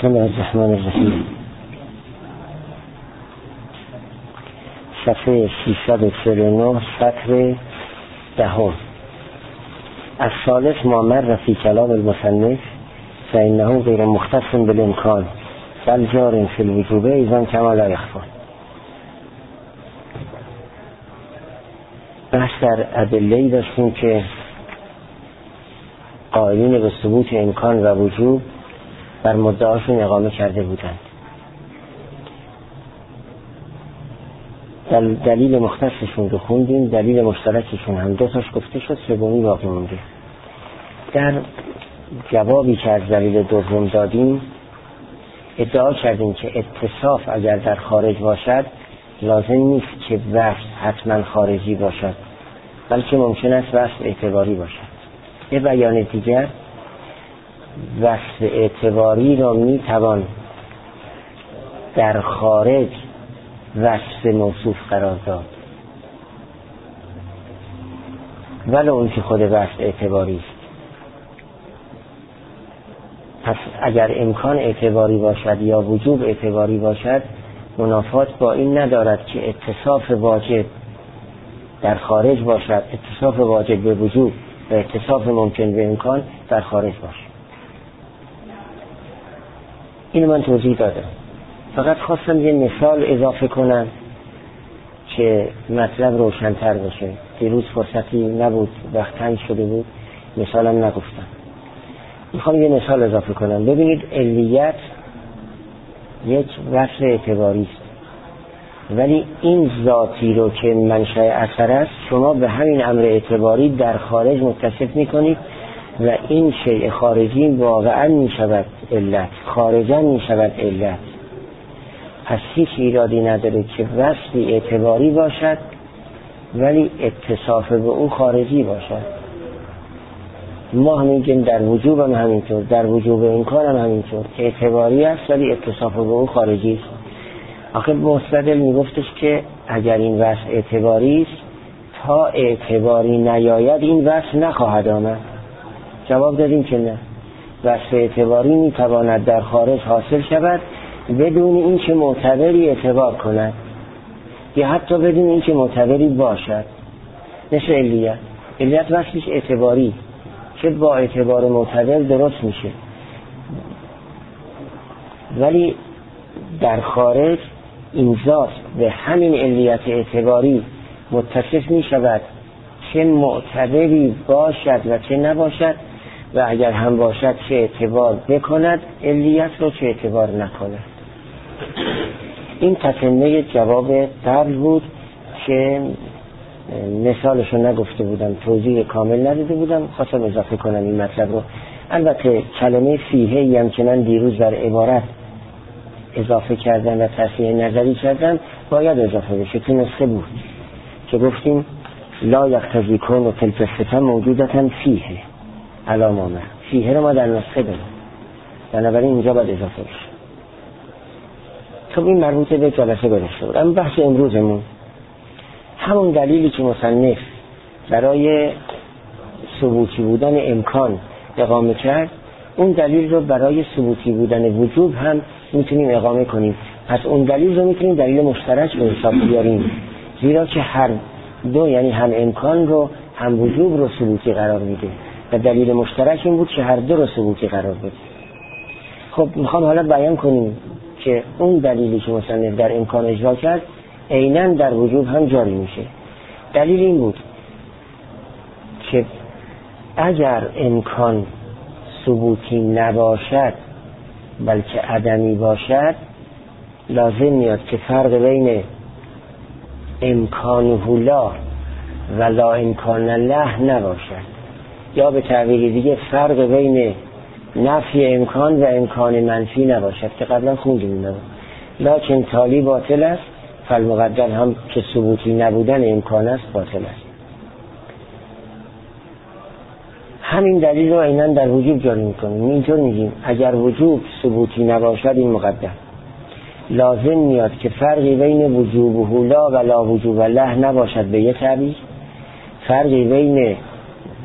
بسم الله الرحمن الرحیم. صفحه 349 سطر 10. الثالث ما مر فی کلام المصنف فإنه غیر مختص بالامکان بل جار فی الوجوب ایضا کما لا یخفی. بحث در ادله‌ای داشتیم که قائلین به ثبوت امکان و وجوب بر مدعاشون اقامه کرده بودند. دلیل مختصشون رو خوندیم، دلیل مشترکشون هم دو تاش گفته شد، سومی باقی مونده. در جوابی که از دلیل دوم دادیم ادعا کردیم که اتصاف اگر در خارج باشد لازم نیست که وصف حتما خارجی باشد، بلکه ممکن است وصف اعتباری باشد. به بیان دیگر وصف اعتباری را می توان در خارج وصف موصوف قرار داد، ولو اون که خود وصف اعتباری است. پس اگر امکان اعتباری باشد یا وجوب اعتباری باشد، منافات با این ندارد که اتصاف واجب در خارج باشد، اتصاف واجب به وجوب و اتصاف ممکن به امکان در خارج باشد. اینو من توضیح دادم، فقط خواستم یه مثال اضافه کنم که مطلب روشن‌تر بشه. دیروز فرصتی نبود، وقت تنگ شده بود، مثالم نگفتم. میخوام یه مثال اضافه کنم. ببینید، علیت یک وصف اعتباری است، ولی این ذاتی رو که منشأ اثر است شما به همین امر اعتباری در خارج متصف میکنید و این شیء خارجی واقعا میشود علت، خارجا میشود علت. پس هیچ ایرادی نداره که وصفی اعتباری باشد ولی اتصاف به او خارجی باشد. ما همینگیم در وجوب هم همینطور، در وجوب امکان هم همینطور، اعتباری است ولی اتصاف به او خارجی است. آخه مستدل میگفتش که اگر این وصف اعتباری است تا اعتباری نیاید این وصف نخواهد آمد. جواب دادیم که نه، وصف اعتباری میتواند در خارج حاصل شود بدون این که معتبری اعتبار کند یا حتی بدون این که معتبری باشد. مثل علیت، علیت وصفش اعتباری که با اعتبار معتبر درست میشه، ولی در خارج این ذات به همین علیت اعتباری متصف می شود چه معتبری باشد و چه نباشد، و اگر هم باشد چه اعتبار بکند علیت رو چه اعتبار نکند. این تتمه جواب قبل بود که مثالشو نگفته بودم، توضیح کامل نداده بودم، خواستم اضافه کنم این مطلب رو. البته کلمه فیه هم که من دیروز در عبارت اضافه کردم و تصحیح نظری کردم باید اضافه بشه. تو نسخه بود که گفتیم لا یقتضی کون تلک موجودتا فیه علامه، فیه رو ما در نسخه داریم، بنابراین اینجا باید اضافه بشه. خب این مربوط به جلسه گذشته بود. اما بحث امروزمون همون دلیلی که مصنف برای ثبوتی بودن امکان اقامه کرد، اون دلیل رو برای ثبوتی بودن وجوب هم میتونیم اقامه کنیم. پس اون دلیل رو میتونیم دلیل مشترک به حساب بیاریم، زیرا که هر دو، یعنی هم امکان رو هم وجوب رو ثبوتی قرار میده و دلیل مشترک این بود که هر دو رو ثبوتی قرار بده. خب میخوام حالا بیان کنیم که اون دلیلی که مصنف در امکان اجرا کرد عیناً در وجوب هم جاری میشه. دلیل این بود که اگر امکان ثبوتی نباشد بلکه عدمی باشد، لازم میاد که فرق بین امکانه لا و لا امکان له نباشد، یا به تعبیر دیگه فرق بین نفی امکان و امکان منفی نباشد که قبلا خوندیم. لکن تالی باطل است، فالمقدر هم که ثبوتی نبودن امکان است باطل است. همین دلیل رو عیناً در وجوب جاری میکنیم. اینطور میگیم اگر وجوب ثبوتی نباشد این مقدر، لازم میاد که فرقی بین وجوب لا و لا وجوب له نباشد به یه تعبیر، فرقی بین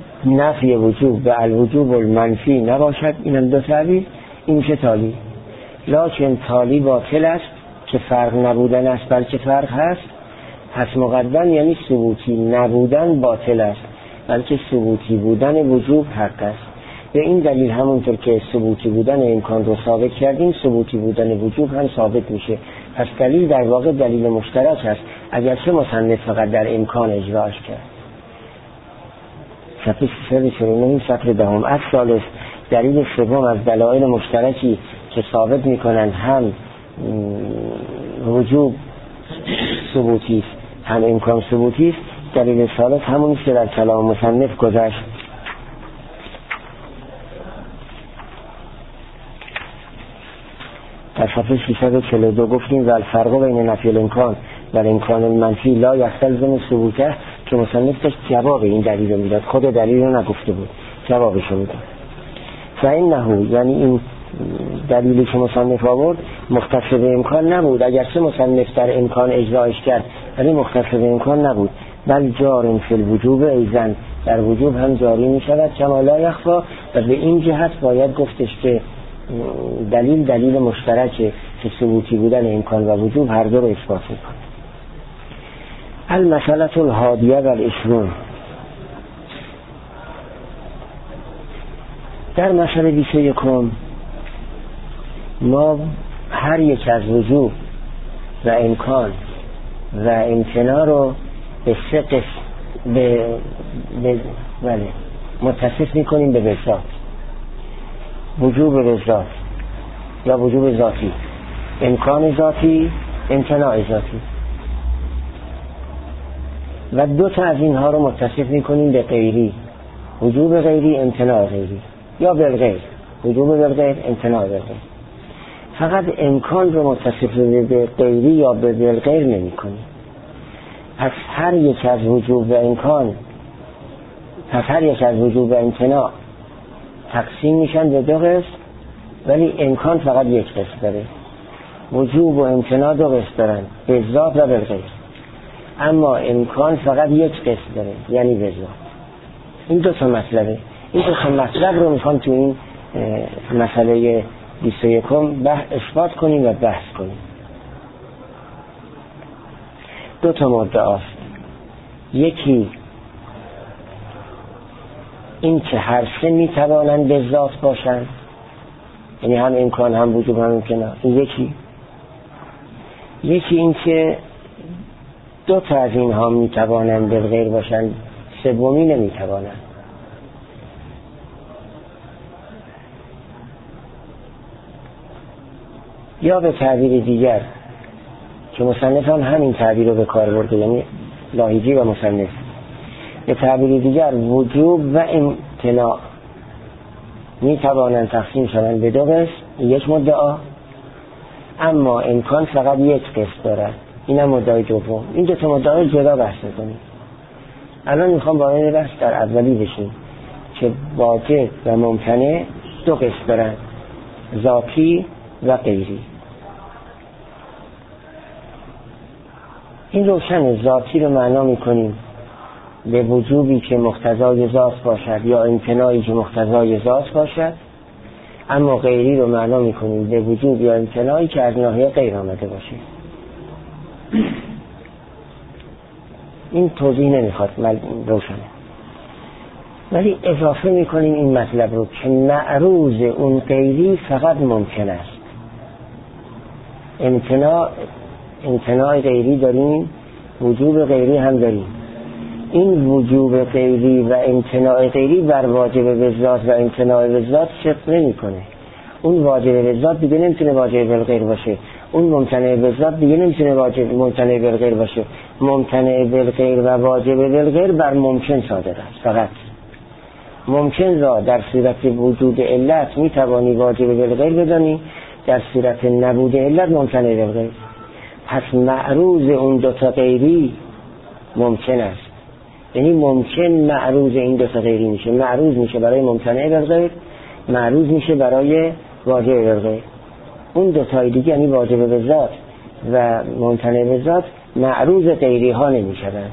نفی وجوب و الوجوب المنفی نباشد، اینم دو تعبیر. این میشه تالی. لکن تالی باطل است که فرق نبودن است بلکه فرق هست. پس مقدم یعنی ثبوتی نبودن باطل است بلکه ثبوتی بودن وجوب حق است. به این دلیل همونطور که ثبوتی بودن امکان رو ثابت کردیم ثبوتی بودن وجوب هم ثابت میشه. پس دلیل در واقع دلیل مشترک است اگرچه مصنف فقط در امکان اجراش کرد. صفحه 349 سطر دهم. الثالث دلیل سوم از دلایل مشترکی که ثابت میکنند هم وجوب ثبوتی است هم امکان ثبوتی است. دلیل ثالث همونی که در کلام مصنف گذشت. در صفحه 642 گفتیم و الفرق بین نفی الامکان و الامکان المنفی لا یستلزم ثبوته که مصنف داشت جواب این دلیل رو میداد، خود دلیل رو نگفته بود، جوابش رو میداد. فإنه یعنی این دلیلی که مصنف آورد مختص به امکان نبود، اگرچه مصنف در امکان اجراش کرد ولی مختص به امکان نبود، بل جار فی الوجوب ایضا در وجوب هم جاری می شود کما لا یخفی. و به این جهت باید گفتش که دلیل مشترکه که ثبوتی بودن امکان و وجوب هر دو رو اثبات میکنه. المسئله الحادیه و العشرون. در مسئله 21 ما هر یک از وجوب و امکان و امتناع رو به سه قسم متصف میکنیم به ذات. وجوب ذات یا وجوب ذاتی، امکان ذاتی، امتناع ذاتی. و دو تا از اینها رو متصف میکنیم به غیری، وجوب غیری، امتناع غیری یا بالغیر، وجوب بالغیر، امتناع بالغیر. فقط امکان رو متصف به غیری یا به بالغیر نمی کنیم. پس هر یک از وجوب و امکان، پس هر یک از وجوب و امتناع تقسیم میشن به دو قسم، ولی امکان فقط یک قسم داره. وجوب و امتناع دو قسم دارن، به ذات و بالغیر. اما امکان فقط یک قسم داره، یعنی به ذات. این دو تا مطلبه. این دو تا مطلب رو میخوام تو این مسئله 21 اثبات کنیم و بحث کنیم. دو تا مدعاست. یکی این که هر سه میتوانند به ذات باشند، یعنی هم امکان هم وجوب هم امتناع. این یکی این که دو تا از اینها میتوانند به غیر باشند، سومی نمیتوانند. یا به تعبیر دیگر که مصنف هم همین تعبیر رو به کار برده، یعنی لاهیجی و مصنف، به تعبیر دیگر وجوب و امتناع می توانند تقسیم شوند به دو قسم، یک مدعا، اما امکان فقط یک قسم دارد، این هم مدعای دوم. این دو تا مدعا جدا بحث کنیم. الان میخوام وارد بحث در اولی بشیم که واجب و ممتنع دو قسم دارند، ذاتی و غیری. این روشن ذاتی رو معنا میکنیم به وجوبی که مقتضای ذات باشد یا امتناعی که مقتضای ذات باشد، اما غیری رو معنا میکنیم به وجوب یا امتناعی که از ناحیه غیر آمده باشه. این توضیح نمیخواد، روشنه. ولی اضافه میکنیم این مطلب رو که معروض اون غیری فقط ممکن است. امتناع غیری داریم، وجوب غیری هم داریم. این وجوب غیری و امتناع غیری بر واجب به ذات و امتناع به ذات صدق نمیکنه. اون واجب به ذات دیگه نمیتونه واجب بالغیر باشه، اون ممتنع به ذات دیگه نمیتونه واجب ممتنع بالغیر باشه. ممتنع بالغیر و واجب بالغیر بر ممکن صادر است. فقط ممکن را در صورت وجود علت میتوانی واجب بالغیر بدانی، در صورت نبود علت ممتنع بالغیر. پس معروض اون دوتا غیری ممکن است، یعنی ممکن معروض این دوتا غیری میشه. معروض میشه برای ممتنع بالغیر، معروض میشه برای واجب بالغیر. اون دوتای دیگه یعنی واجب به ذات و ممتنع به ذات معروض غیری ها نمیشدن.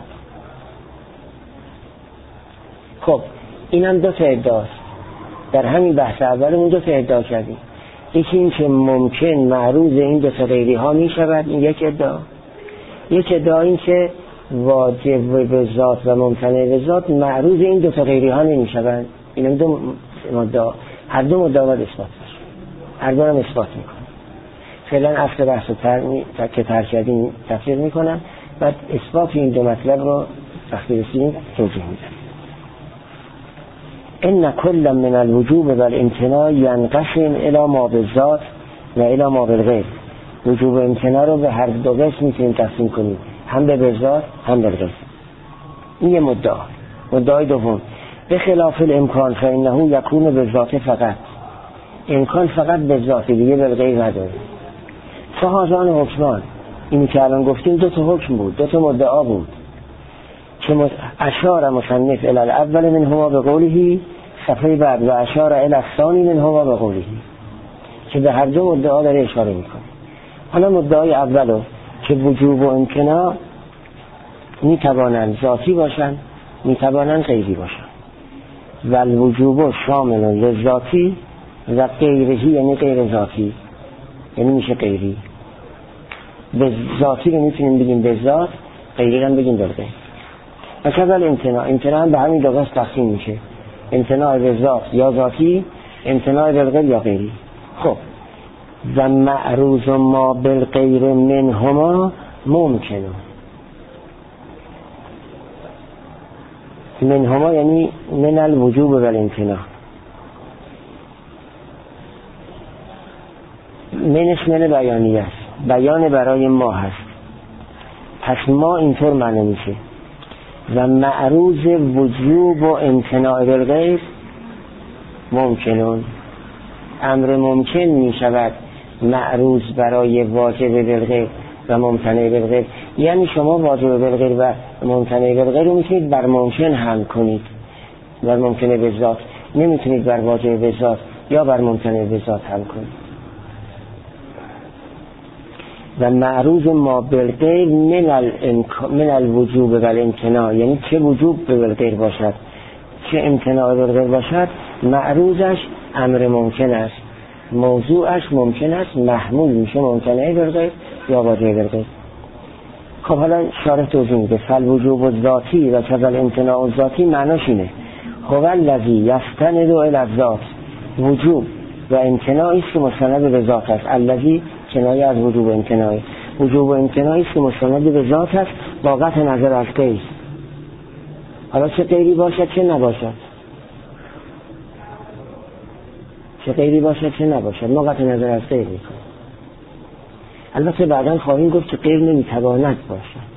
خب اینم دو تا ادعاست. در همین بحث اولمون دو تا ادعا کردیم. یکی این که ممکن معروض این دو تا غیری ها می شود، این یک ادعا. یک ادعا این که واجب به ذات و ممتنع به ذات معروض این دو تا غیری ها نمی شوند. این دو مدعا، هر دو مدعا باید اثبات بشه، هر دو هم اثبات میکنه. فعلا اصل بحث که ترک کردیم تفسیر میکنم، بعد اثبات این دو مطلب رو وقتی رسیدیم توضیح میدم. ان کل من الوجوب والامتناع ینقسم الی ما بالذات و الی ما بالغیر. وجوب و امتناع رو به هر دو قسم میتونیم تقسیم کنیم، هم به بالذات هم بالغیر. این یه مدعا. مدعای دوم به خلاف الامکان فانه یکون بالذات فقط. امکان فقط بالذات، دیگه بالغیر نداره. فهذان حکمان، اینی که الان گفتیم دو تا حکم بود، دو تا مدعا بود که اشار مصنف الی الاول منهما بقوله صفحه بعد و اشار الی الثانی منهما بقوله، که به هر دو مدعا داره اشاره میکنه. حالا مدعای اولو که وجوب و امتناع میتوانند ذاتی باشند، میتوانند غیری باشند. و الوجوب شامل للذاتی و غیرهی، یعنی غیر ذاتی، یعنی میشه غیری. به ذاتی رو میتونیم بگیم به ذات، غیری رو بگیم به غیر. و کذا امتناع به همین دو قسم تقسیم میشه، امتناع به ذات یا ذاتی، امتناع به غیر یا غیری. خب و معروض ما بالغیر منهما ممکنه. منهما یعنی من الوجوب و الامتناع. منش من بیانیه است، بیان برای ما هست، پس ما اینطور معنی میشه. و معروض وجوب و امتناع بالغیر ممکنون. امر ممکن میشود معروض برای واجب بالغیر و ممتنع بالغیر. یعنی شما واجب بالغیر و ممتنع بالغیر رو میتونید بر ممکن هم کنید، بر ممکنه به ذات. نمیتونید بر واجب به ذات یا بر ممتنع به ذات هم کنید. و معروض ما بالغیر من الوجوب و الامتناع، یعنی چه وجوب به بالغیر باشد چه امتناع بالغیر باشد، معروضش امر ممکن است، موضوعش ممکن است، محمول میشه ممتنع بالغیر یا واجب بالغیر. خب حالا شارح توضیح میده. فالوجوب الذاتی و کذا الامتناع الذاتی معناش اینه هو الذی یستند الی الذات. وجوب و امتناعی است که مستند به ذات است. الذی کنایه از وجوب و امتناعی. وجوب و امتناعی است که مستند به ذات است با قطع نظر از غیر. حالا چه غیری باشد چه نباشد، چه غیری باشد چه نباشد، ما قطع نظر از غیر میکنیم. البته بعداً خواهیم گفت که غیر نمیتواند باشد.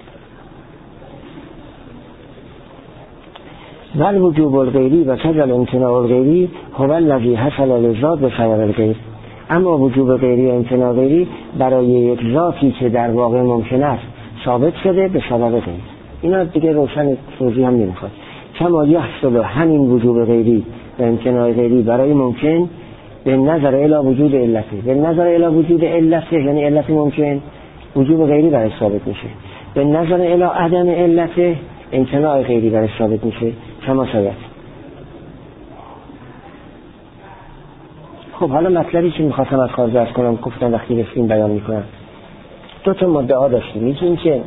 ول وجوب الغیری و کذا الامتناع الغیری هو الذی حصل للذات بسبب الغیر. اما وجوب غیری و امتناع غیری برای یک ذاتی که در واقع ممکن است ثابت شده به سبب غیر. اینا دیگه روشن توضیح هم نمیخواد. کما یحصل همین وجوب غیری و امتناع غیری برای ممکن به نظر الی وجود علته. به نظر الی وجود علته یعنی علت ممکن، وجوب غیری برای ثابت میشه. به نظر الی عدم علته، امتناع غیری برای ثابت میشه. کما سایت. خب حالا مطلبی که میخواستم از خارج از کنم گفتم وقتی رسیم بیان میکنم. دو تا مدعا داشتیم. یکی این که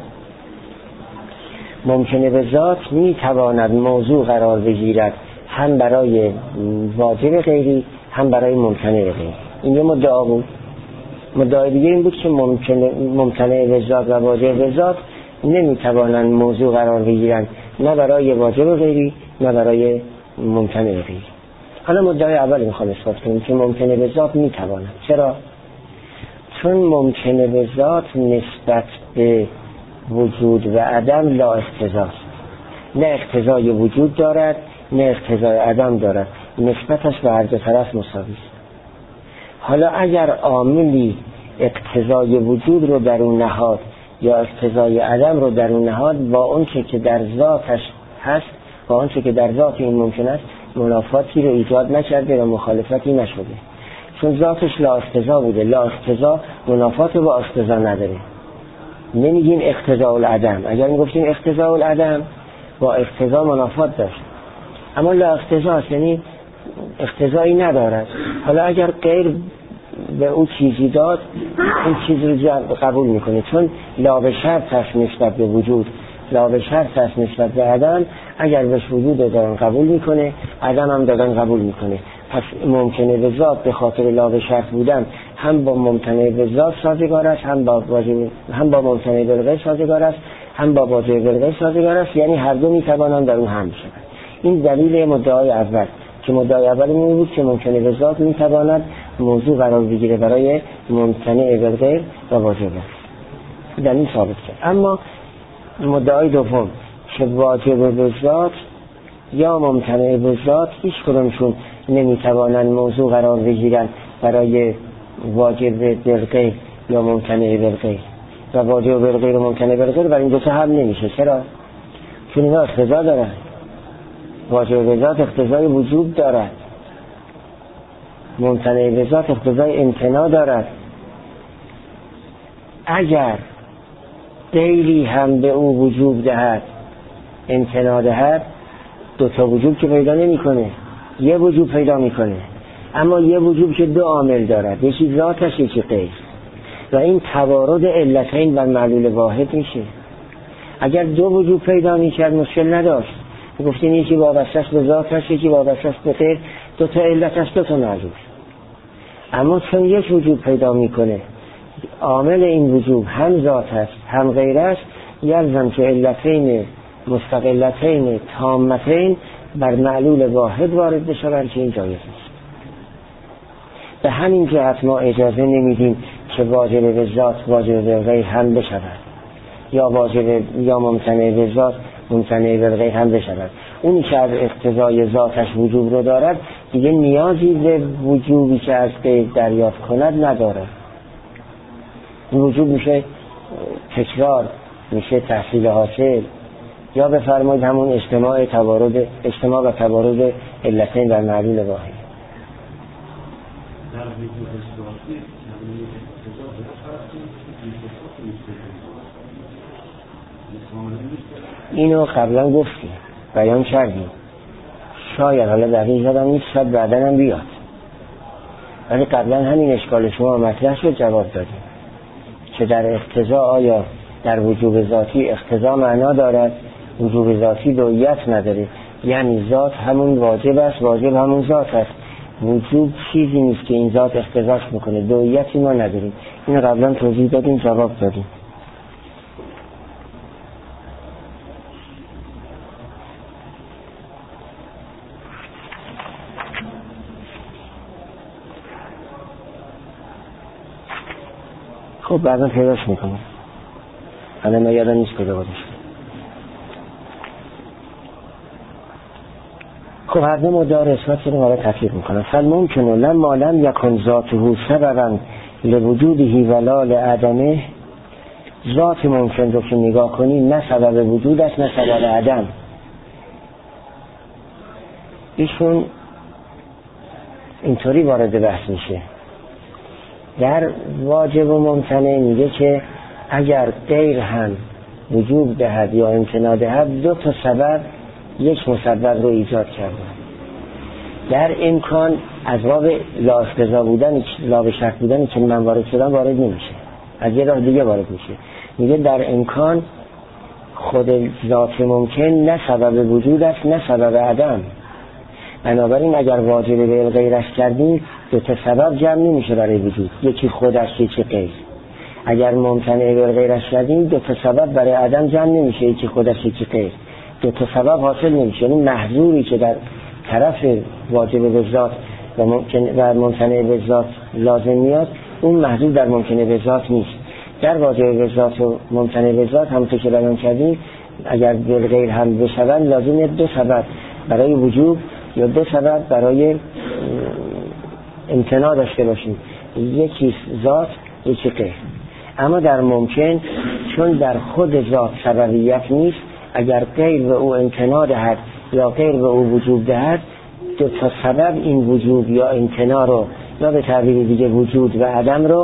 ممکنه به ذات میتواند موضوع قرار بگیرد هم برای واجب غیری هم برای ممتنع غیری. این یه مدعا بود. مدعای دیگه این بود که ممتنع به ذات و واجب به ذات نمیتوانند موضوع قرار بگیرند نه برای واجب غیری نه برای ممتنع غیری. حالا مدعای اول میخوام اثبات کنیم که ممکنه به ذات میتواند. چرا؟ چون ممکنه به ذات نسبت به وجود و عدم لا اقتضاست. نه اقتضای وجود دارد نه اقتضای عدم دارد، نسبتش به هر دو طرف مساوی است. حالا اگر عاملی اقتضای وجود رو در اون نهاد یا اقتضای عدم رو در اون نهاد، با اون که در ذاتش هست، با اون که در ذات این ممکن است، منافاتی رو ایجاد نکرده و مخالفتی نشده، چون ذاتش لا اقتضا بوده. لا اقتضا منافات با اقتضا نداره. نمیگیم اقتضاء العدم. اگر میگفتیم اقتضاء العدم با اقتضا منافات داشت، اما لا اقتضا یعنی اقتضایی ندارد. حالا اگر غیر به او چیزی داد، این چیز رو قبول میکنه، چون لا به شرط هست نسبت به وجود، لا به شرط هست نسبت به عدم. اگر بهش وجود دادن قبول میکنه، عدم هم دادن قبول میکنه. پس ممکنه به ذات به خاطر لا به شرط بودن هم با ممتنع به ذات سازگار است، هم با ممتنع به غیر سازگار است، هم با واجب به غیر سازگار است، یعنی هر دو میتوانند در اون هم شوند. این دلیل مدعای اول، که مدعای اول این بود که ممکنه به ذات میتواند موضوع قرار بگیره برای ممتنع به غیر و واجب است. دلیل ثابت کرد. اما مدعای دوم که واجب به ذات یا ممتنع به ذات هیچ کدومشون نمیتوانند موضوع قرار بگیرن برای واجب به غیر یا ممتنع به غیر، و واجب به غیر و ممتنع به غیر برای این دو تا هم نمیشه. چرا؟ چون اینا اقتضا دارن. واجب به ذات اقتضای وجوب دارد، ممتنع به ذات اقتضای امتناع دارد. اگر غیری هم به او وجوب دهد امتناع دهد، دو تا وجوب که پیدا نمی کنه، یه وجوب پیدا میکنه. اما یه وجوب که دو عامل دارد، یکی ذاتش یکی غیر، و این توارد علتین بر معلول واحد میشه. اگر دو وجوب پیدا میکرد مشکل نداشت، گفتین یکی وابسته است به ذاتش یکی وابسته است به غیر، دو تا علت است دو تا معلول. اما چون یک وجوب پیدا میکنه، عامل این وجوب هم ذات است هم غیر است، یلزم که علتین مستقلتین تامتین بر معلول واحد وارد بشوند که این جایز نیست. به همین جهت ما اجازه نمیدیم که واجب به ذات واجب به غیر هم بشود، یا واجب یا ممتنع به ذات ممتنع به غیر هم بشود. اونی که از اقتضای ذاتش وجوب رو دارد دیگه نیازی به وجوبی که از غیر دریافت کند نداره. این وجوب میشه تکرار، میشه تحصیل حاصل، یا بفرمایید همون اجتماع و توارد علتین در معلول واحد. اینو قبلا گفتیم، بیان کردیم، شاید حالا دقیق یادم نیست، شاید بعداً هم بیاد، ولی قبلا همین اشکال شما مطرح شد جواب دادیم که در اقتضا آیا در وجوب ذاتی اقتضا معنا دارد؟ وجوب ذاتی دویت نداره، یعنی ذات همون واجب است، واجب همون ذات است. وجوب چیزی نیست که این ذات اقتضاش میکنه، دویتی ما نداریم. این قبلا توضیح دادیم، جواب دادیم. خب بعدا پیداش میکنم، الان من یادم نیست کجا بودش. خب هر دو مدعا رو اثبات کنیم، حالا تفسیر میکنم. فالممکن لما لم یکن ذاته سببا لوجوده ولا لعدمه، ذات ممکن رو که نگاه کنیم نه سبب وجود است نه سبب عدم. ایشون اینطوری وارد بحث میشه. در واجب و ممتنع میگه که اگر غیر هم وجوب دهد یا امتناع دهد، دو تا سبب یک مسبب رو ایجاد کرده. در امکان از باب لا اقتضا بودن، لا به شرط بودن که من وارد شدم وارد نمیشه، از یه راه دیگه وارد میشه. میگه در امکان خود ذات ممکن نه سبب وجود است نه سبب عدم. بنابراین اگر واجب به غیرش کردیم دو تا سبب جمع نمیشه برای وجود، یکی خودش یکی غیر. اگر ممتنع به غیرش کردیم دو تا سبب برای عدم جمع نمیشه، یکی خودش یکی غیر. دو تا سبب حاصل نمیشه. یعنی محظوری که در طرف واجب به ذات و ممتنع به ذات لازم میاد، اون محظور در ممتنع به ذات نیست. در واجب به ذات و ممتنع به ذات همونطور که بیان کردیم اگر به غیر هم بشوند لازمه دو سبب برای وجوب یا دو سبب برای امتناع داشته باشیم، یکی ذات یکی غیر. اما در ممکن چون در خود ذات سببیت نیست، اگر غیر به او امتناع دهد یا غیر به او وجوب دهد، دو تا سبب این وجوب یا امتناع رو یا به تعبیر دیگه وجود و عدم رو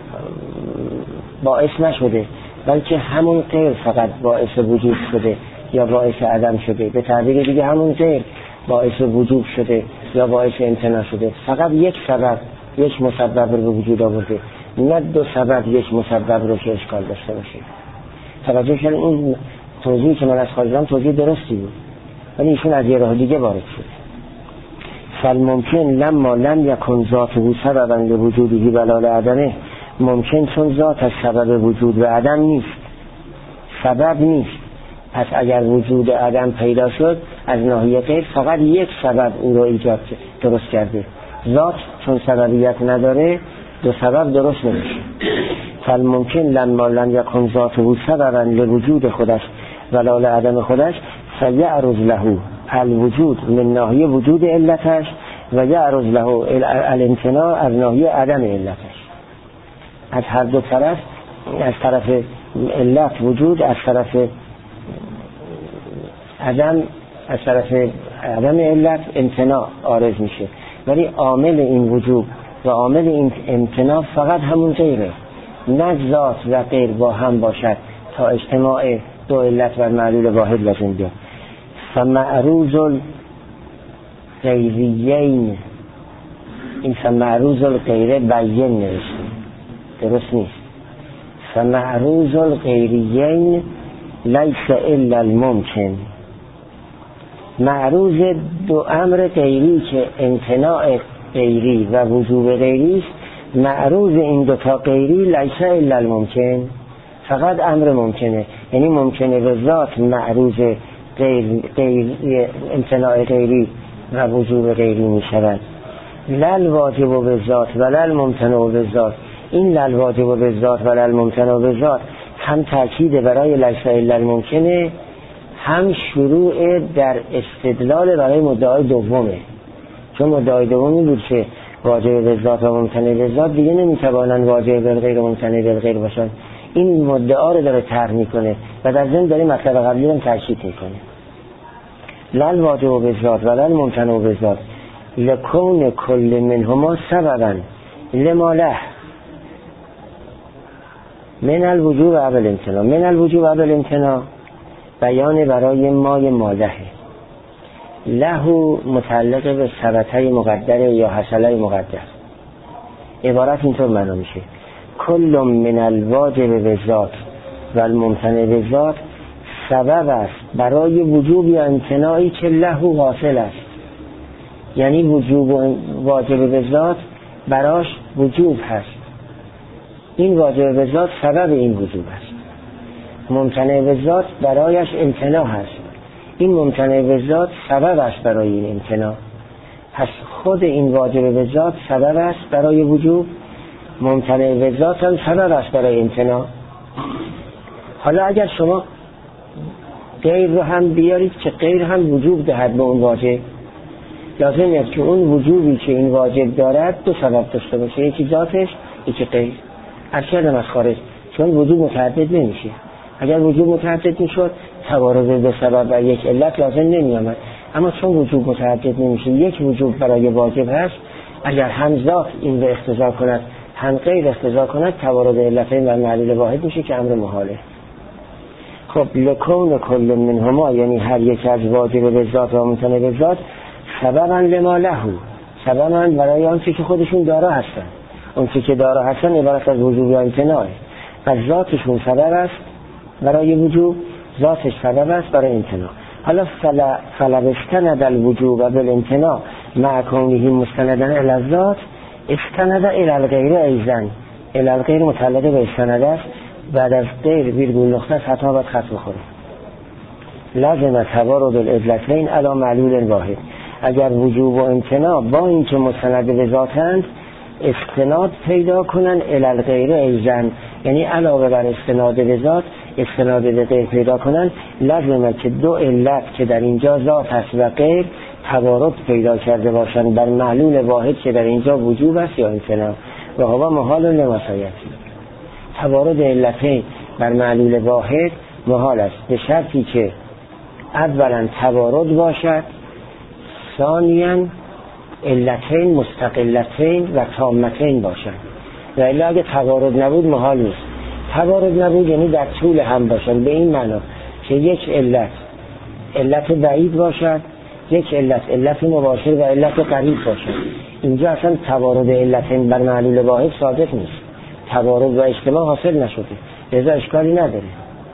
باعث نشده، بلکه همون غیر فقط باعث وجود شده یا باعث عدم شده. به تعبیر دیگه همون غیر باعث وجوب شده یا باعث امتناع شده. فقط یک سبب یک مسبب رو به وجود آورده، نه دو سبب یک مسبب رو که اشکال داشته باشه. توجه کردن این توضیحی که من از خواهدم توضیح درستی بود، ولی ایشون از یه راه دیگه وارد شد. فالممکن لما لم یکن ذاته سببا لوجوده ولا لعدمه، ممکن چون ذات از سبب وجود و عدم نیست، سبب نیست، پس اگر وجود عدم پیدا شد از ناحیه غیر فقط یک سبب او رو ایجاد درست کرده. ذات چون سببیت نداره دو سبب درست نمیشه. فالممکن لما لم یکن ذاته سببا لوجود خودش ولا لعدم خودش فیعرض له الوجود من ناحیه وجود علتش و یعرض له الامتناع از ناحیه عدم علتش. از هر دو طرف، از طرف علت وجود، از طرف عدم، از طرف عدم علت امتناع عارض میشه. ولی عامل این وجود و عامل این امتناع فقط همون غیره، نه ذات و غیر با هم باشد تا اجتماع دو علت و معلول واحد لازم بیاد. فمعروض الغیریین، این فمعروض الغیره بیین نوشته، درست نیست. فمعروض الغیریین لیس الا الممکن، معروض دو امر غیری که امتناع غیری و وجوب غیری است، معروض این دوتا غیری لیس الا الممکن، فقط امر ممکنه، یعنی ممکنه به ذات معروض غیر امتناع غیری و وجوب غیری می شود. لل واجب به ذات و لل ممتنع به ذات، این لل واجب به ذات و لل ممتنع به ذات هم تأکید برای لیس الا الممکنه، هم شروع در استدلال برای مدعای دومه. چون مدعای دومی بود که واجب به ذات و ممتنع به ذات دیگه نمیتوانن واجب به غیر و ممتنع به غیر باشن. این مدعا رو داره طرح میکنه و در ضمن داره مطلب قبلی رو تاکید میکنه. لل واجب به ذات و لل ممتنع به ذات لکون کل منهما سببا لما له من الوجوب و الامتناع. من الوجوب و الامتناع بیان برای مای مالهه، له متعلق به ثبته مقدره یا حصله مقدر. عبارت اینطور معنا میشه: کل من الواجب به ذات و الممتنع به ذات سبب است برای وجوب یا امتناعی که له حاصل است. یعنی وجوب و واجب به ذات براش وجوب هست، این واجب به ذات سبب این وجوب است. ممتنع به ذات برایش امتناع هست، این ممتنع به ذات سبب است برای این امتناع. پس خود این واجب به ذات سبب است برای وجوب، ممتنع به ذات هم سبب است برای امتناع. حالا اگر شما غیر رو هم بیارید که غیر هم وجوب دهد به اون واجب، لازم است که اون وجوبی که این واجب دارد دو سبب داشته باشه، یکی ذاتش یکی غیر. ارشدم از خارج، چون وجوب متعدد نمیشه. اگر وجوب متعدد میشد توارد به سبب و یک علت لازم نمی آمد، اما چون وجوب متعدد نمیشه، یک وجوب برای واجب هست، اگر هم ذات این رو اقتضا کند هم غیر اقتضا کند توارد علتین و معلول واحد میشه که امر محاله. خب لکون کل منهما یعنی هر یک از واجب به ذات و ممتنع به ذات سببا لما له، سببا برای آن چیزی که خودشون دارا هستن. اون چیزی که دارا هستن عبارت از وجوب یا امتناع، پس ذاتشون سبب است برای وجوب، ذاتش سبب است برای امتناع. حالا فلو استند الوجوب و بالامتناع مع کونه مستندا الی الذات استند الی الغیر ایضا. الی الغیر متعلق به استند است، بعد از غیر ویرگول نقطه خطا باید خط بخوره. لازم توارد العلتین علی معلول واحد. اگر وجوب و امتناع با اینکه مستند به ذاتند استناد پیدا کنن الی الغیر ایضا، یعنی علاوه بر استناد به ذات استناد به غیر پیدا کنن، لازمه که دو علت که در اینجا ذات هست و غیر توارد پیدا کرده باشن بر معلول واحد که در اینجا وجوب است یا امتناع. و هوا محال لمسایتی. توارد علتین بر معلول واحد محال است به شرطی که اولا توارد باشد، ثانیاً علتین مستقلتین و تامتین باشند. و الا اگه توارد نبود محال نیست. توارد نبود یعنی در طول هم باشند، به این معنا که یک علت بعید باشد، یک علت مباشر و علت قریب باشد. اینجا اصلا توارد علتین بر معلول واحد صادق نیست، توارد و اجتماع حاصل نشده، لذا اشکالی نداره.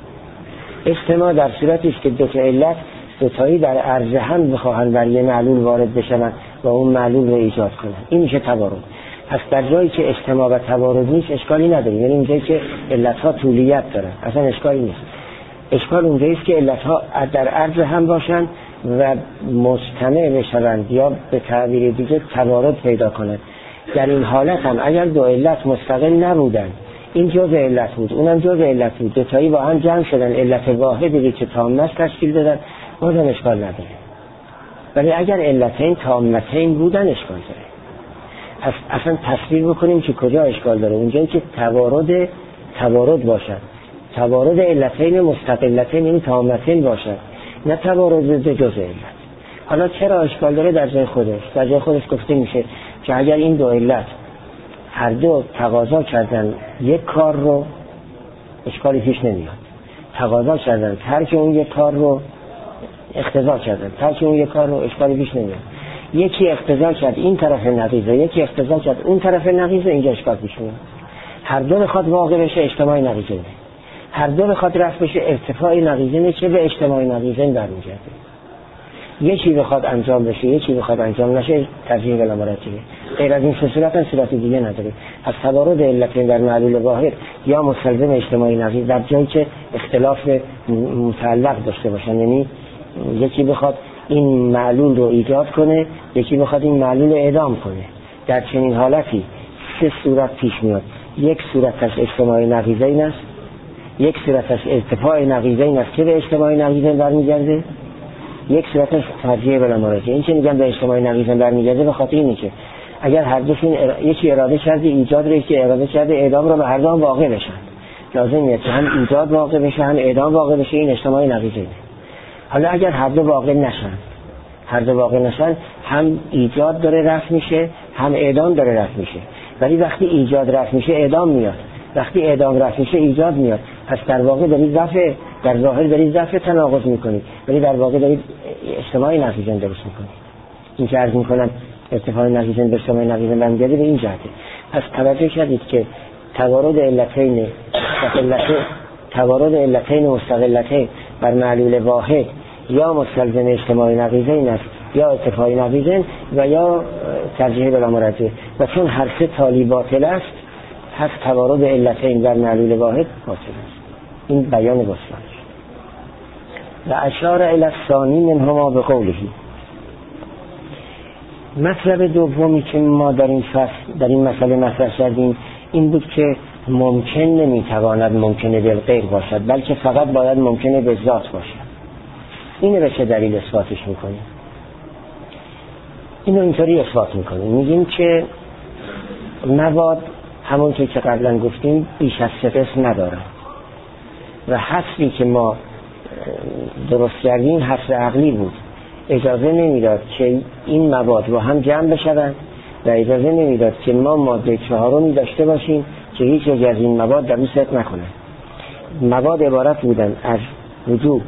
اجتماع در صورتی است که دو تا علت دوتایی در عرض هم بخواهند بر یه معلول وارد بشن و اون معلول رو ایجاد کنن، این میشه توارد. پس در جایی که اجتماع و توارد نیست اشکالی نداره، یعنی اونجایی که علتها طولیت دارن اصلا اشکالی نیست. اشکال اونجایی است که علتها در عرض هم باشن و مجتمع بشوند یا به تعبیر دیگه توارد پیدا کنند. در این حالت هم اگر دو علت مستقل نبودن، این جزء علت بود اونم جزء علت بود، دوتایی با هم جمع شدن علت واحدی که تامه تشکیل دادن، بازم اشکال نداره. ولی اگر علتین تامتین بودن اشکال داره. اصلا تصویر بکنیم که کجا اشکال داره، اونجایی که توارد باشد، توارد علتین مستقلتین این تامتین باشد، نه توارد دو جزء علت. حالا چرا اشکال داره؟ در جای خودش گفته میشه که اگر این دو علت هر دو تقاضا کردن یک کار رو اشکالی پیش نمیاد، تقاضا کردن ترک اون یک کار رو، اقتضا کردن ترک اون یک کار رو اشکالی پیش نمیاد. یکی اقتضا کرد این طرف نقیضه، یکی اقتضا کرد اون طرف نقیضه، اینجا اشکال پیش میاد. هر دو بخواد واقع بشه اجتماع نقیضه، هر دو بخواد رفع بشه ارتفاع نقیضه که به اجتماع نقیضه برمیگرده. یکی بخواد انجام بشه یکی بخواد انجام نشه ترجیح بلا مرجحه. غیر از این صورت صورت دیگه نداره. از توارد علتین در معلول واحد یا مستلزم اجتماع نقیض در جایی که اختلاف متعلق داشته باشن، یعنی یکی بخواد این معلول رو ایجاد کنه یکی بخواد این معلول رو اعدام کنه، در چنین حالتی سه صورت پیش میاد. یک صورت از اجتماع نقیضین است، یک صورت از ارتفاع نقیضین است که به اجتماع نقیضین برمیگرده، یک صورت از ترجیح بلا مرجحه. این که میگم به اجتماع نقیضین برمیگرده به خاطر اینه که اگر هر دوشون یکی اراده کرده ایجاد رو، یکی اراده کرده اعدام رو، به هر دو هم واقع بشن، لازمه که هم ایجاد واقع بشه هم اعدام واقع بشه، این اجتماع نقیضینه. حالا اگر هر دو واقع نشن هم ایجاد داره رفع میشه هم اعدام داره رفع میشه، ولی وقتی ایجاد رفع میشه اعدام میاد، وقتی اعدام رفع میشه ایجاد میاد. پس در واقع دارید رفع، در ظاهر دارید رفع تناقض میکنید ولی در واقع دارید اجتماع نقیضین درست میکنید. این که عرض میکنم ارتفاع نقیضین به اجتماع نقیضین برمیگرده به این جهته. پس توجه کردید که توارد علتین مستقلتین بر معلول واحد یا مستلزم اجتماع نقیضین است یا ارتفاع نقیضین و یا ترجیح بلا مرجحه، و چون هر سه تالی باطل است پس توارد علتین در معلول واحد باطل است. این بیان بسطانش. و اشار الی الثانی منهما به قوله. مطلب دومی که ما در این مسئله مطرح کردیم این بود که ممکن نمیتواند ممکنه بالغیر باشد، بلکه فقط باید ممکنه به ذات باشد. اینو به چه دلیل اثباتش میکنیم؟ اینو اینطوری اثبات میکنیم، میگیم که مواد همونطور که قبلا گفتیم بیش از 3 قسم ندارن و حصری که ما درست کردیم حصر عقلی بود، اجازه نمیداد که این مواد رو هم جمع بشوند و اجازه نمیداد که ما ماده 4 داشته باشیم که هیچ یک از این مواد در اون صدق نکنه. مواد عبارت بودن از وجود،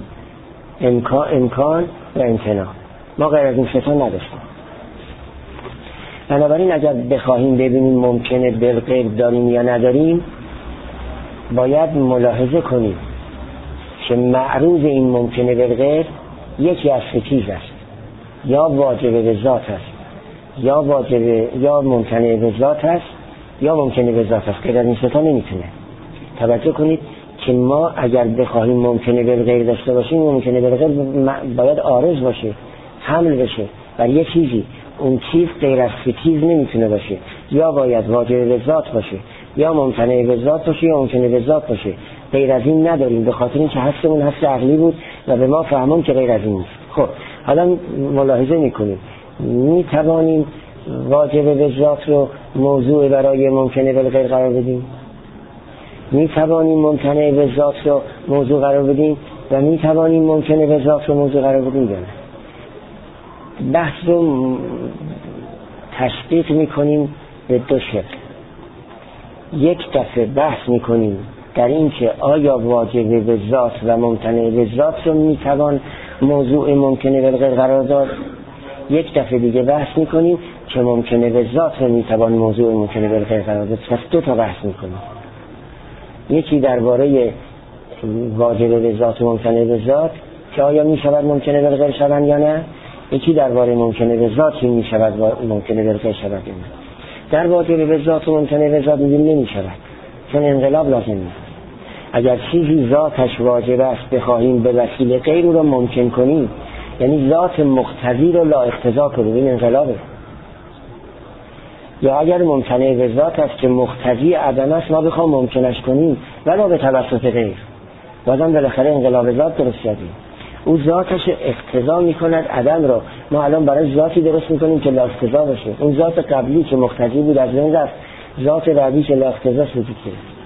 امکان و امتناع، ما غیر از این سه تا نداشتیم. بنابراین اگر بخواهیم ببینیم ممکنه بالغیر داریم یا نداریم باید ملاحظه کنیم که معروض این ممکنه بالغیر یکی از سه چیز است، یا واجب به ذات است یا ممکنه به ذات است یا ممکنه به ذات است، که از این سه تا نمیتونه. توجه کنید که ما اگر بخواهیم ممکنه بالغیر داشته باشیم ممکنه بالغیر باید عارض باشه، حمل بشه بر یه چیزی، اون چیز غیر از سه چیز نمیتونه باشه، یا باید واجب به ذات باشه یا ممکنه به ذات باشه یا ممکنه به ذات باشه. غیر از این نداریم به خاطر اینکه حسمون حس عقلی بود و به ما فهمون که غیر از این نیست. خب حالا ملاحظه میکنیم میتوانیم واجب به ذات رو موضوع برای ممکنه بالغیر قرار بدیم، میتوانیم ممکنه به ذات رو موضوع قرار بدیم و میتوانیم ممکنه به ذات رو موضوع قرار بدیم. بحث رو تشقیق میکنیم به دو شکل. یک دفعه بحث میکنیم در این که آیا واجب به ذات و ممکنه به ذات رو میتوان موضوع ممکنه بالغیر قرار داد. یک دفعه دیگه بحث میکنیم که ممکنه به ذات میتوان موضوع ممکنه به غیر قرار بده. پس دو تا بحث میکنیم، یکی درباره واجب به ذات و ممکنه به ذات که آیا میشود ممکنه به غیر شوند یا نه، یکی درباره ممکنه به ذات که میشود ممکنه به غیر شود یا نه. در واجب به ذات و ممکنه به ذات میگیم نمیشود، چون انقلاب لازم نیست. اگر چیزی ذاتش واجب است بخواهیم به وسیله غیر او را ممکن کنیم، یعنی ذات مقتضی رو لا اقتضا کنیم، این انقلابه. یا اگر ممکنه به ذات است که مقتضی عدم است ما بخوام ممکنش کنیم ولی به توسط غیر، بازم بالاخره انقلاب ذات درست کردیم. او ذاتش اقتضا میکند عدم رو، ما الان برای ذاتی درست میکنیم که لا اقتضا باشه. اون ذات قبلی که مقتضی بود از بین رفت، ذات بعدی که لا اقتضا وجود داره.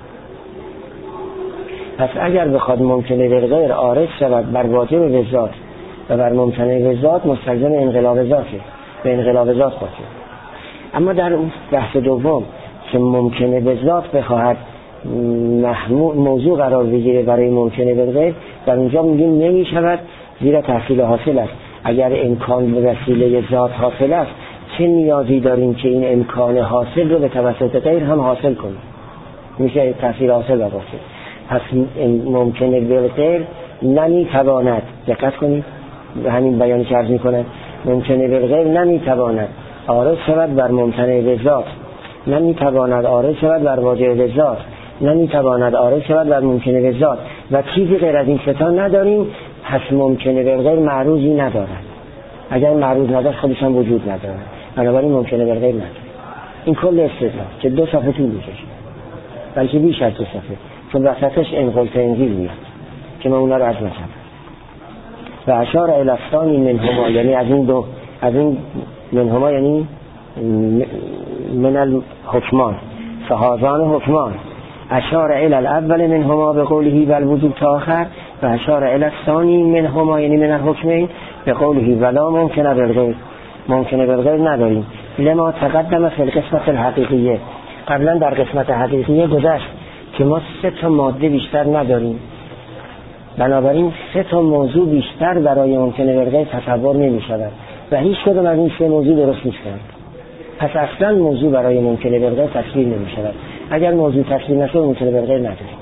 پس اگر بخواد ممکنه به غیر عارض شود بر واجب به ذات و بر ممکنه به ذات، مستلزم انقلاب ذاته، به انقلاب ذات باشه. اما در اون بحث دوم که ممکنه به ذات بخواهد موضوع قرار بگیره برای ممکنه به غیر، در اونجا میگیم نمی شود، زیرا تحصیل حاصل است. اگر امکان به وسیله ذات حاصل است چه نیازی داریم که این امکان حاصل رو به توسط غیر هم حاصل کنیم؟ میشه تحصیل حاصل باشه. پس ممکنه به غیر نمیتواند، دقت کنید به همین بیانی که عرض میکنه، ممکنه به غیر نمیتواند عارض شود بر ممکنه به ذات، نمیتواند عارض شود بر واجب به ذات، نمیتواند عارض شود بر ممکنه به ذات و چیزی غیر از این ستا نداریم. پس ممکنه به غیر معروضی ندارد. اگر معروض نداشت خودش هم وجود ندارد، بنابراین ممکنه به غیر ندارد. این کل استدلال که 2 صفحه طول میکشه، بلکه بیش از 2 صفحه، چون وسطش انقل تنزیل میاد که من اونا رو عرض نکردم. و اشار الی الثانی منهما، یعنی از این منهما یعنی من الحکمان، فهذان حکمان. اشار الی الاول منهما به قوله و الوجود تا آخر، و اشار الی الثانی منهما یعنی من الحکمین به قوله ولا ممکنه بالغیر، ممکنه بالغیر نداریم. لما تقدم فی القسمت الحقیقیه، قبلا در قسمت حقیقیه گذشت که ما 3 تا ماده بیشتر نداریم، بنابراین 3 تا موضوع بیشتر برای ممکنه بالغیر تصور نمی شود و هیچ کدوم از این 3 موضوع درست نیستند. پس اصلا موضوع برای ممکنه بالغیر تصویر نمی شود. اگر موضوع تصویر نشد ممکنه بالغیر نداریم.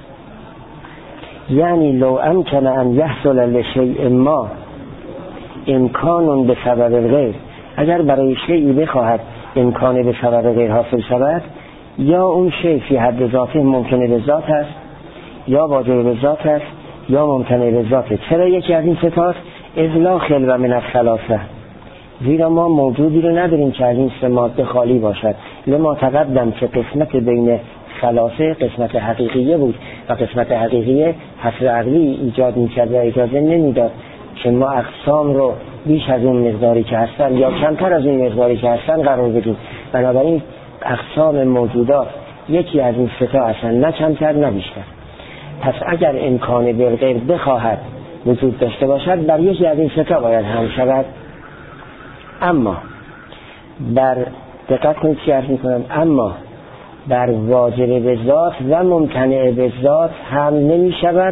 یعنی لو امکن ان یحصل لشیء ما امکان به سبب الغیر، اگر برای شیئی بخواهد امکان به سبب غیر حاصل شود، یا اون شیء فی حد ذاته ممکنه به ذات است، یا واجب به ذات است، یا ممکنه به ذاته. چرا یکی از این 3 تاست؟ اذ لا خلو من الثلاثه، زیرا ما موجودی رو نداریم که از این 3 ماده خالی باشد. لما تقدم که قسمت بین ثلاثه قسمت حقیقیه بود و قسمت حقیقیه حصر عقلی ایجاد میکرد و اجازه نمیداد که ما اقسام رو بیش از اون مقداری که هستن یا کمتر از اون مقداری که هستن قرار بدیم. بنابراین اقسام موجودات یکی از این 3 تا هستن، نه کمتر نه بیشتر. پس اگر امکان بالغیر بخواهد وجود داشته باشد بر یکی از این 3 تا باید هم شود. اما در دقت کنید چی عرض میکنم، اما در واجب به ذات و ممتنع به ذات هم نمی شود.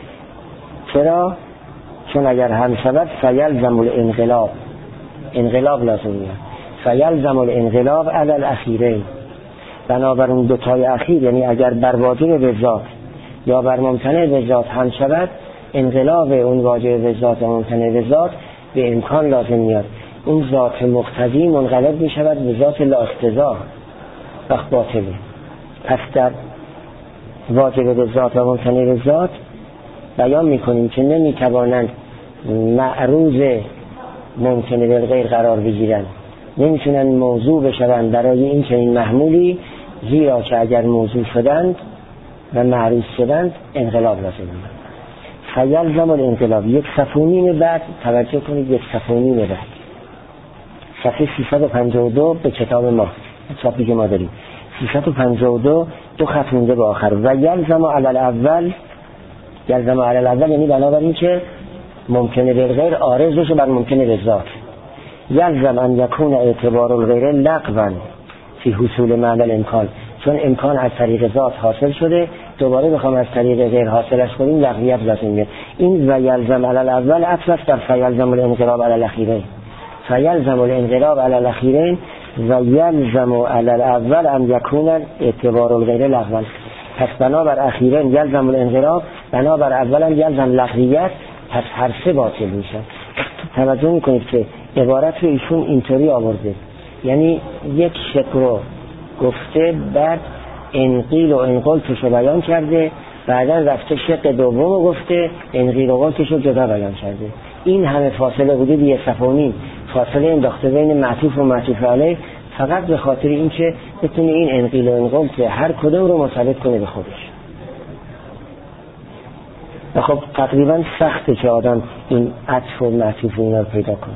چرا؟ چون اگر هم شود فیلزم الانقلاب، انقلاب لازم میاد، فیلزم الانقلاب علی الاخیرین. بنابر اون 2 تای اخیر، یعنی اگر بر واجب به ذات یا بر ممتنع به ذات هم شود، انقلاب اون واجب به ذات و ممتنع به ذات به امکان لازم میاد. اون ذات مقتضی منقلب می شود به ذات لا اقتضا، وقت باطله. پس در واجب به ذات و ممتنع به ذات بیان می کنیم که نمی توانند معروض ممکنه بالغیر قرار بگیرند، نمیتونن موضوع بشوند برای این چنین محمولی، زیرا که اگر موضوع شدند و معروض شدند انقلاب لازم میاد. فیلزم الانقلاب. 1 صفحه و نیم بعد توجه کنید، 1 صفحه و نیم بعد صفحه 352 به کتاب ما، چاپی که ما داریم 352 2 خط مونده به آخر. و یلزم علی الاول، یلزم علی الاول یعنی بنابراین که ممکنه بالغیر عارض بشه بر ممکنه به ذات. یلزم ان یکون اعتبار الغیر لغوا فی حصول معنی الامکان، چون امکان از طریق ذات حاصل شده، دوباره بخوام از طریق غیر حاصلش کنیم لغویت لازم میاد. این و یلزم علی الاول اصل در فیلزم الانقلاب علی الاخیرین. فیلزم الانقلاب علی الاخیرین و یلزم علی الاول ان یکون اعتبار الغیر الاول. پس بنابر اخیرین یلزم الانقلاب، بنابر اولا یلزم لغویت، پس هر سه باطل میشن. توجه میکنید که عبارت رو ایشون اینطوری آورده، یعنی یک شق رو گفته بعد انقیل و انقلتش رو بیان کرده، بعدا رفته شق دوم رو گفته انقیل و انقلتش رو جدا بیان کرده. این همه فاصله حدود 1 صفحه و نیم فاصله انداخته بین معطوف و معطوف علیه، فقط به خاطر این که بتونه این انقیل و انقلت هر کدوم رو مرتبط کنه به خودش. و خب تقریبا سخته که آدم این عطف و معطوف و اینا رو پیدا کنه.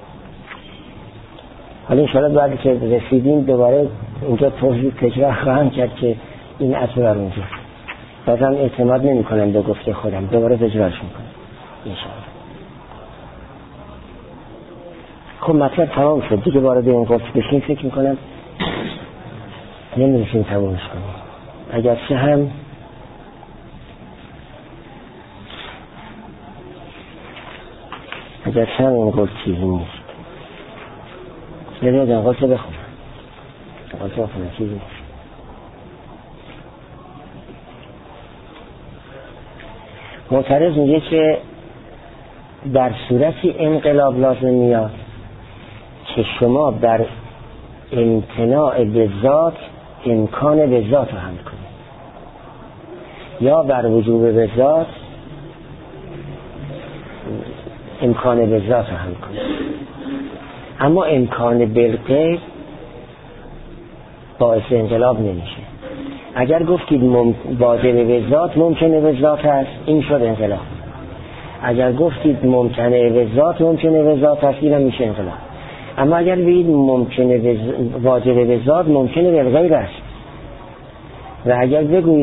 حالا انشاءالله بعدی که رسیدیم دوباره اونجا توضیح تکرار خواهم کرد که این عطف بر اونجا بازم اعتماد نمی کنم به گفته خودم، دوباره تجربهش میکنم انشاءالله. خب مطلب تمام شد دیگه، وارد این گفت بشیم فکر میکنم نمیرسیم تمامش کنیم، اگرچه هم این گفت چیزی نیست. یعنی این گفت بخونم چیزی نیست. معترض میگه که در صورتی انقلاب لازم میاد که شما بر امتناع به ذات امکان به ذات رو حمل کنید، یا بر وجوب به ذات امکان به ذات رو حمل کنید. اما امکان بالغیر باعث انقلاب نمیشه. اگر گفتید واجب به ذات ممکنه به ذات هست، این شد انقلاب. اگر گفتید ممکنه به ذات ممکنه به ذات هست، این هم میشه انقلاب. اما اگر بگید ممکنه واجب به ذات ممکنه به غیر است، و اگر بگویید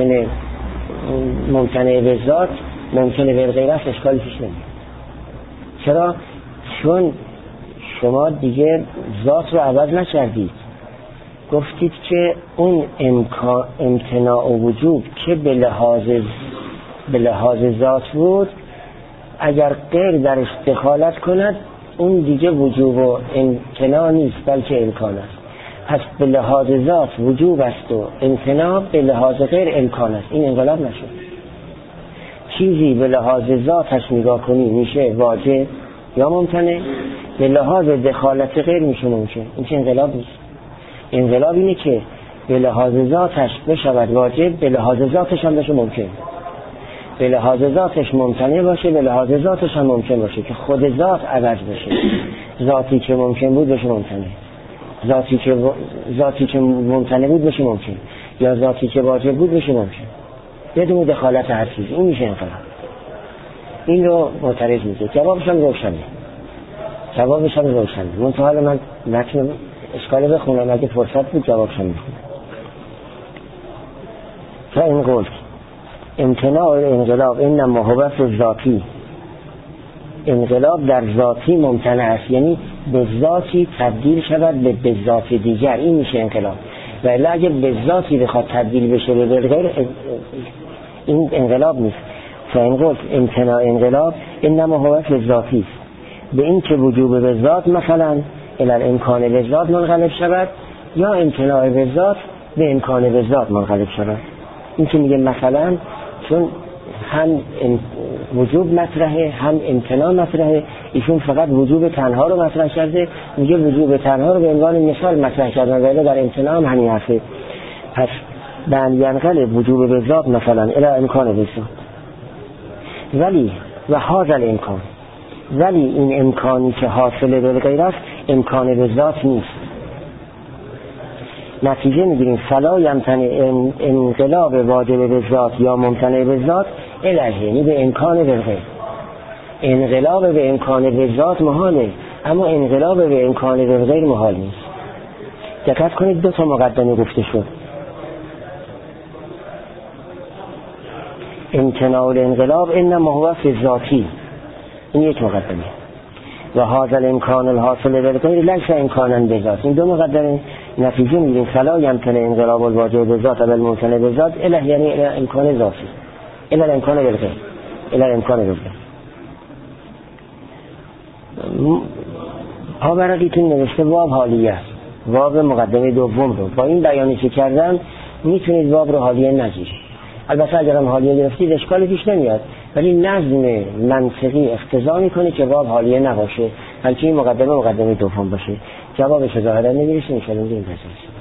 ممکنه به ذات ممکنه به غیر است، اشکالی پیش نمیاد. چرا؟ چون شما دیگه ذات رو عوض نکردید. گفتید که اون امتناع و وجوب که به لحاظ ذات بود، اگر غیر درش دخالت کند اون دیگه وجوب و امتناع نیست بلکه امکان است. پس به لحاظ ذات وجوب است و امتناع به لحاظ غیر امکان است. این انقلاب نشد. چیزی به لحاظ ذاتش نگاه کنی میشه واجب یا ممکنه، به لحاظ دخالت غیر میشه ممکن. این چه انقلاب نیست. انقلاب اینه که به لحاظ ذاتش بشود واجب، به لحاظ ذاتش هم بشه ممکن، به لحاظ ذاتش ممکنه باشه، به لحاظ ذاتش هم ممکن باشه، که خود ذات عوض بشه. ذاتی که ممکن بود بشه ممکنه، ذاتی که ممکنه بود بشه ممکن، یا ذاتی که واجب بود بشه ممکن، بدون دخالت هر چیز. این میشه انقلاب. این رو معترض میگه. جوابش هم روشنه. منتها من متن اشکال بخونم، اگه فرصت بود جوابش هم میخونم. فإن قلت امتناع الانقلاب انما هو فی ذاتی، انقلاب در ذاتی ممتنع است، یعنی به ذاتی تبدیل شود به ذات دیگر، این میشه انقلاب. ولی اگه به ذاتی بخواد تبدیل بشه به غیر، این انقلاب نیست. فإن قلت امتناع انقلاب انما هو فی ذاتی، به این که وجوب به ذات مثلا الى امکان به ذات منقلب شود، یا امتناع به ذات به امکان به ذات منقلب شود. این که میگه مثلا چون هم وجوب مطرحه هم امتناع مطرحه، ایشون فقط وجوب تنها رو مطرح کرده، میگه وجوب تنها رو به عنوان مثال مطرح کردن، ولی در امتناع هم همین حرفه. پس بن ینقلب وجوب به ذات مثلا الی امکان به ذات، ولی و هذا الامکان، ولی این امکانی که حاصل به غیر است امکان به ذات نیست. نتیجه میگیریم فلا یمتنع انقلاب واجب به ذات یا ممتنع به ذات الیه، یعنی به امکان به غیر. انقلاب به امکان به ذات محاله، اما انقلاب به امکان به غیر محال نیست. دقت کنید دو تا مقدمه گفته شد. امتناع الانقلاب انما هو فی ذاتی، این یک مقدمه، و هذا الامکان الحاصل بالغیر لیس امکانا بذات، این دو مقدمه. نتیجه میگیریم فلا یمتنع انقلاب الواجب بذات و الممتنع بذات اله، یعنی اله امکان ذاتی، اله امکان بالغیر، اله امکان بالغیر. آورقیتون نوشته واب حالیه است، واب مقدمه دوم رو با این بیانی که کردم میتونید واب رو حالیه نگیرید. البته اگر هم حالیه گرفتید اشکالی پیش نمیاد، ولی نظم منطقی اقتضا میکنه که واب حالیه نباشه، بلکه این مقدمه دوم باشه. جوابش ظاهرا نمیرسه، ان شاء الله